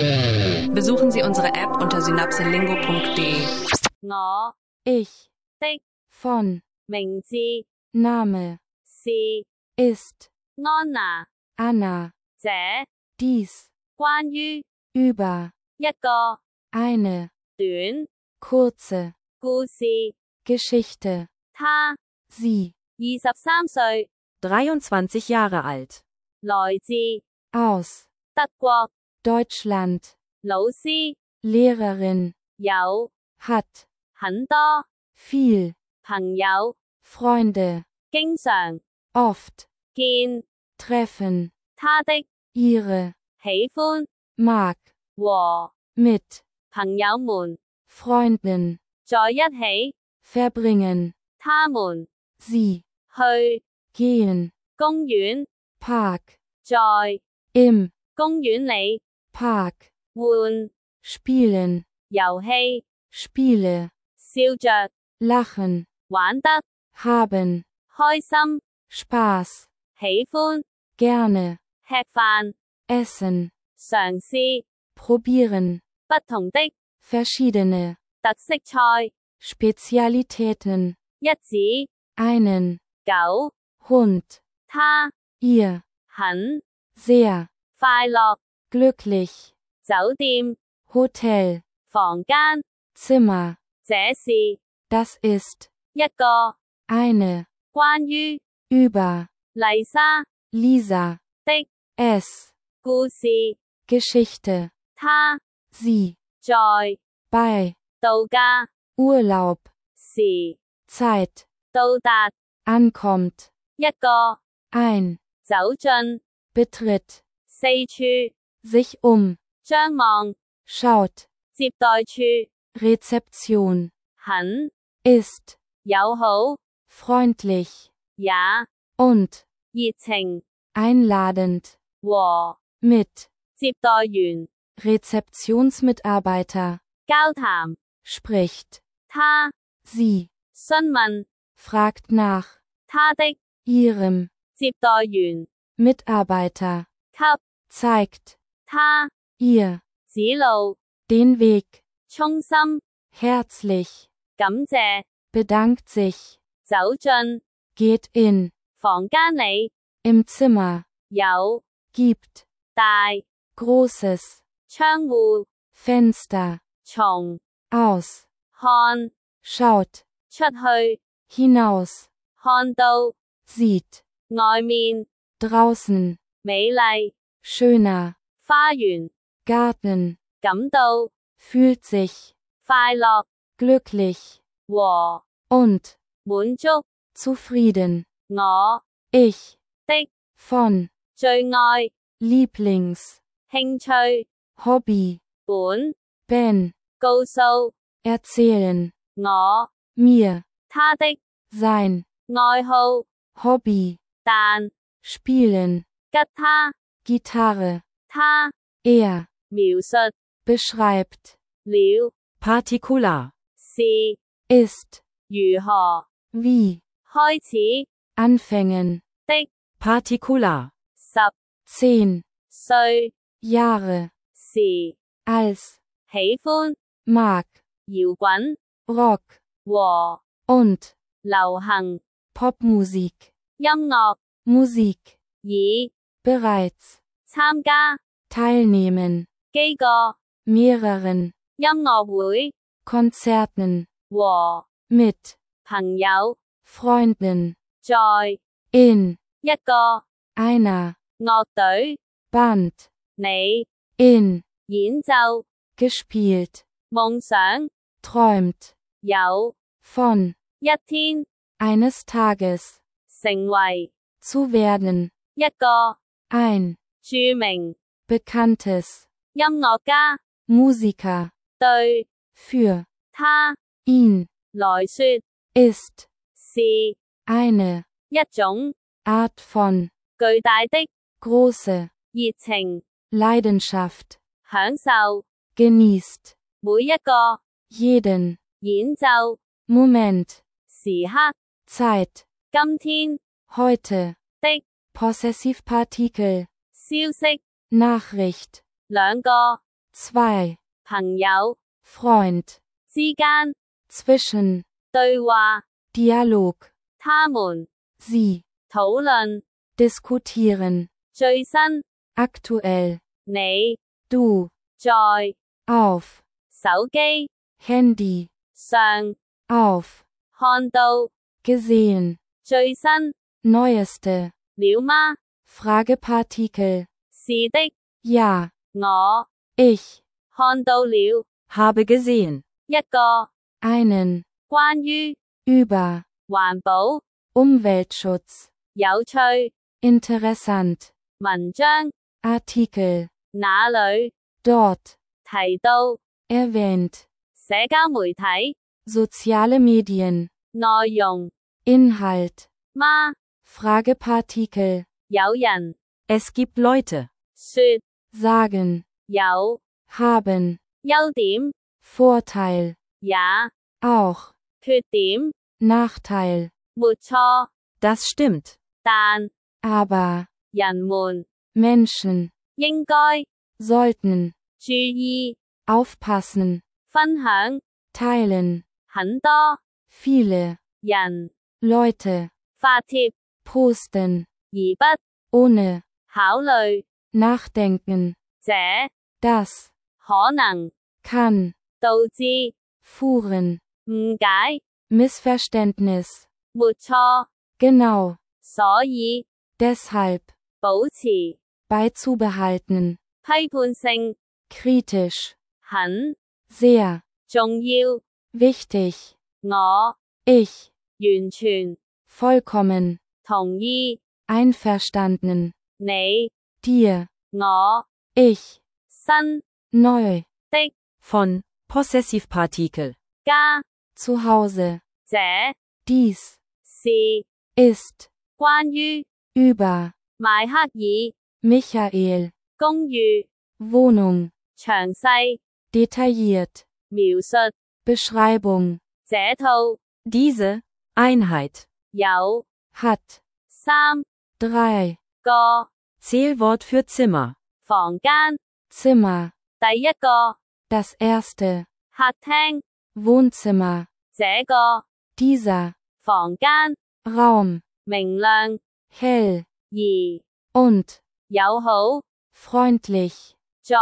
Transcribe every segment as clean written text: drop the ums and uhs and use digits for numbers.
Besuchen Sie unsere App unter synapselingo.de. 我 Ich. 的 Von. 名字 Name. 是 Ist. 安娜， Anna. 這 Dies. 關於 Über. 一個 Eine. 短 Kurze. 故事。 Geschichte. 他 Sie. 23歲， 23 Jahre alt. 來自 Aus. 德國， Deutschland. 老師 Lehrerin. 有 Hat. 很多 Viel. 朋友， Freunde. 經常 Oft. 見 Treffen. 他的 Ihre. 喜歡 Mag. 和 Mit. 朋友們 Freunden. 在一起， Verbringen. 他們 Sie. 去 Gehen. 公園， Park. 在 Im. 公園裏 Park. 換 Spielen. 遊戲， Spiele. 笑着 Lachen. 玩得 Haben. 開心， Spaß. 喜歡 Gerne. 吃飯， Essen. 嘗試 Probieren. 不同的 Verschiedene. 特色菜， Spezialitäten. 一指 Einen. 狗， Hund. 他 Ihr. 很 Sehr. 快樂， Glücklich. 酒店 Hotel. 房間， Zimmer. 這是 Das ist. 一個 Eine. 關於 Über. 麗莎 Lisa. 的 Es. 故事， Geschichte. 他 Sie. 在 Bei. 度假 Urlaub. 時 Zeit. 到達 Ankommt. 一個 Ein. 走進 Betritt. 四處 Sich 張望 Schaut. 接待處 Rezeption. 很 Ist. 友好 Freundlich. 也 Und. 熱情 Einladend. 和 Mit. 接待員 Rezeptionsmitarbeiter. 交談， Spricht. 他 Sie. 詢問 Fragt nach. 他的 Ihrem. 接待員 Mitarbeiter. 給 Zeigt. 他 Ihr. 指路 Den Weg. 衷心 Herzlich. 感謝 Bedankt sich. 走進 Geht in. 房間裏 Im Zimmer. 有 Gibt. 大 Großes. 窗戶 Fenster. 從 Aus. 看 Schaut. 出去 Hinaus. 看到 Sieht. 外面 Draußen. 美麗 Schöner. 花園 Garten. 感到 Fühlt sich. 快樂 Glücklich. 和 Und. 滿足 Zufrieden. 我 Ich. 的 Von. 最愛 Lieblings. 興趣 Hobby. 本 Ben. 告訴 Erzählen. 我 Mir. 他的 Sein. 愛好 Hobby. 但 Spielen. 吉他 Gitarre. 他 Er. 描述 Beschreibt. 了 Partikular. 是 Ist. 如何 Wie. 開始 Anfängen. 的 Partikular. 10 10. 歲 Jahre. 時 Als. 喜歡 Mag. 搖滾 Rock. 和 Und. 流行 Popmusik. 音樂 Musik. 以 Bereits. 參加 Teilnehmen. 幾個 Mehreren. 音樂會 Konzerten. 和 Mit. 朋友 Freunden. 在 In. 一個 Einer. 樂隊 Band. 你 In. 演奏 Gespielt. 夢想 Träumt. 有 Von. 一天 Eines Tages. 成為 Zu werden. 一個 Ein. 著名 Bekanntes. 音樂家 Musiker. 對 Für. 他 Ihn. 來說 Ist. 是 Eine. 一種 Art von. 巨大的 Große. 熱情 Leidenschaft. 享受 Genießt. 每一個 Jeden. 演奏 Moment. 時刻 Zeit. 今天 Heute. 的 Possessivpartikel. 消息 Nachricht. 兩個 2. 朋友 Freund. 之間 Zwischen. 對話， Dialog. 他們 Sie. 討論， Diskutieren. 最新 Aktuell. 你 Du. 在 Auf. 手機 Handy. 上 Auf. 看到 Gesehen. 最新 Neueste. 了嗎？ Fragepartikel. 是的， Ja. 我 Ich. 看到了 Habe gesehen. 一個 Einen. 關於 Über. 環保、 Umweltschutz. 有趣 Interessant. 文章 Artikel. 那裏 Dort. 提到 Erwähnt. 社交媒體 Soziale Medien. 內容 Inhalt. 嗎？ Fragepartikel. 有人 Es gibt Leute. 說 Sagen. 有 Haben. 優點， Vorteil. 也 Auch. 缺點， Nachteil. 沒錯， Das stimmt. 但 Aber. 人們 Menschen. 應該 Sollten. 注意 Aufpassen. 分享 Teilen. 很多 Viele. 人 Leute. 發帖， Posten. 而不 Ohne. 考慮 Nachdenken. 這 Das. 可能 Kann. 導致 Fuhren. 誤解， Missverständnis. 沒錯， Genau. 所以 Deshalb. 保持 Beizubehalten. 批判性 Kritisch. 很 Sehr. 重要， Wichtig. 我 Ich. 完全 Vollkommen. 同意 Einverstanden. 你 Dir. 我 Ich. 新 Neu. 的 Von Possessivpartikel. 家 Zu Hause. 這 Dies. 是 Ist. 關於 Über. 邁克爾 Michael. 公寓 Wohnung. 詳細 Detailliert. 描述 Beschreibung. 這套 Diese Einheit. 有 Hat. 3 3. 個 Zählwort für Zimmer. 房間， Zimmer. 第一個 Das erste. 客廳， Wohnzimmer. 這個 Dieser. 房間 Raum. 明亮 Hell. 而 Und. 友好， Freundlich. 在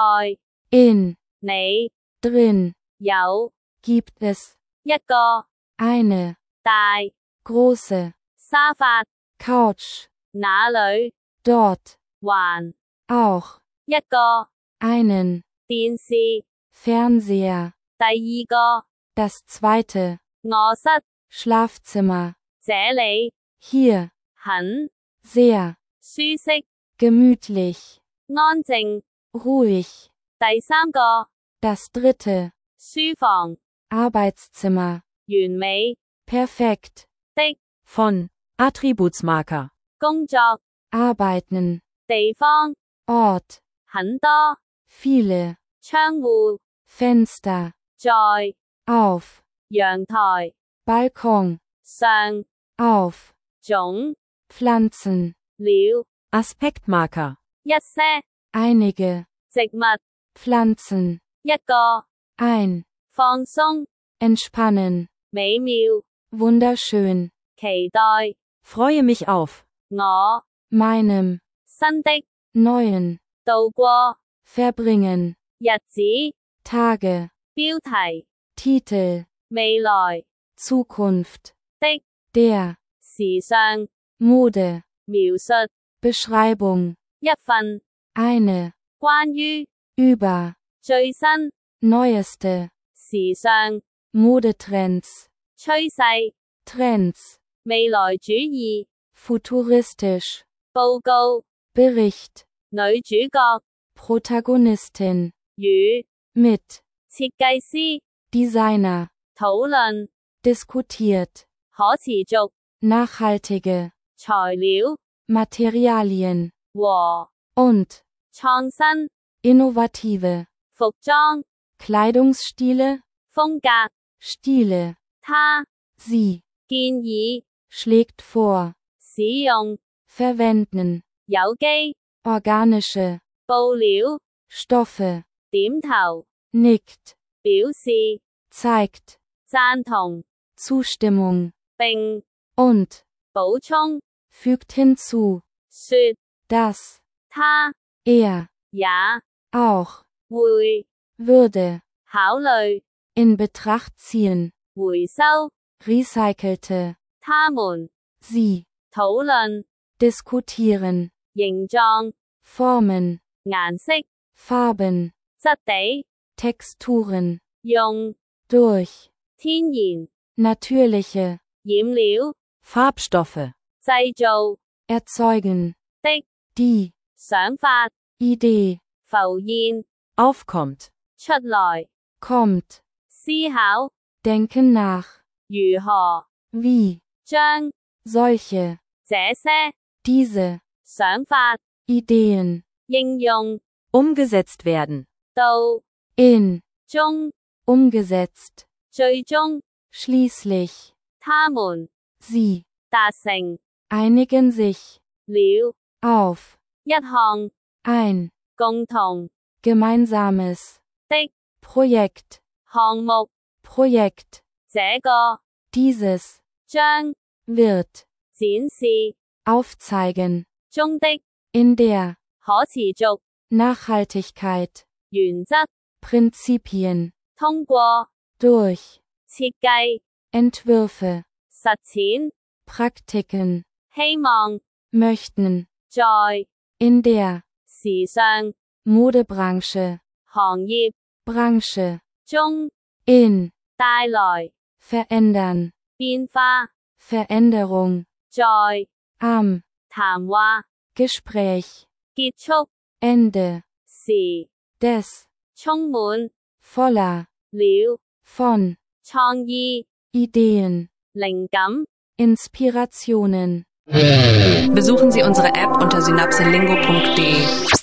In. 你 Drin. 有 Gibt es. 一個 Eine. 大 Große. 沙發， Couch. 那裏 Dort. 還 Auch. 一個 Einen. 電視， Fernseher. 第二個 Das zweite. 卧室， Schlafzimmer. 這裡 Hier. 很 Sehr. 舒適， Gemütlich. 安靜。 Ruhig. 第三個 Das dritte. 書房， Arbeitszimmer. 完美 Perfekt. 的 Von Attributsmarker. 工作 Arbeiten. 地方， Ort. 很多 Viele. 窗戶， Fenster. 在 Auf. 陽台 Balkon. 上 Auf. 種 Pflanzen. 了 Aspektmarker. 一些 Einige. 植物， Pflanzen. 一個 Ein. 放鬆， Entspannen. 美妙， Wunderschön. 期待 Freue mich auf. 我 Meinem. 新的 Neuen. 度過 Verbringen. 日子， Tage. 標題 Titel. 未來 Zukunft. 的 Der. 時尚 Mode. 描述 Beschreibung. 一份 Eine. 關於 Über. 最新 Neueste. 時尚 Modetrends. 趨勢 Trends. 未來主義 Futuristisch. 報告 Bericht. 女主角 Protagonistin. 與 Mit. 設計師 Designer. 討論 Diskutiert. 可持續 Nachhaltige. 材料 Materialien. 和 Und. 創新 Innovative. 服裝 Kleidungsstile. 風格 Stile. 他 Sie. 建議 Schlägt vor. 使用 Verwenden. 有機 Organische. 布料 Stoffe. 點頭 nickt, 表示 zeigt, 贊同 Zustimmung, 並 und, 補充 fügt hinzu, 說 dass, 他 er, 也 auch, 會 würde, 考慮 in Betracht ziehen, 回收 recycelte, 他們 sie, 討論 diskutieren, 形狀 Formen, 顏色 Farben, 質地 Texturen, 用 durch, 天然 natürliche, 染料 Farbstoffe. 製造 erzeugen, 的 die, 想法 Idee, 浮現 Aufkommt. 出來 kommt, 思考 denken nach, 如何 wie, 將 solche, 這些 diese, 想法 Ideen, 應用 Umgesetzt werden. 到 in, 中 umgesetzt, 最終 schließlich, 他們 sie, 達成 einigen sich, 了 auf, 一項 ein, 共同 gemeinsames, 的 Projekt, 項目 Projekt, 這個 dieses, 將 wird, 展示 aufzeigen, 中的 in der, 可持續 Nachhaltigkeit, 原則 Prinzipien, 通過 durch, 設計 Entwürfe, 實踐 Praktiken, 希望 möchten, 在 in der, 時尚 Modebranche, 行業 Branche, 中 in, 帶來 verändern, 變化 Veränderung, 在 am, 談話 Gespräch, 結束 Ende, 時 des, 充滿 voller, 了 von, 創意 Ideen, 靈感 Inspirationen. Besuchen Sie unsere App unter synapselingo.de.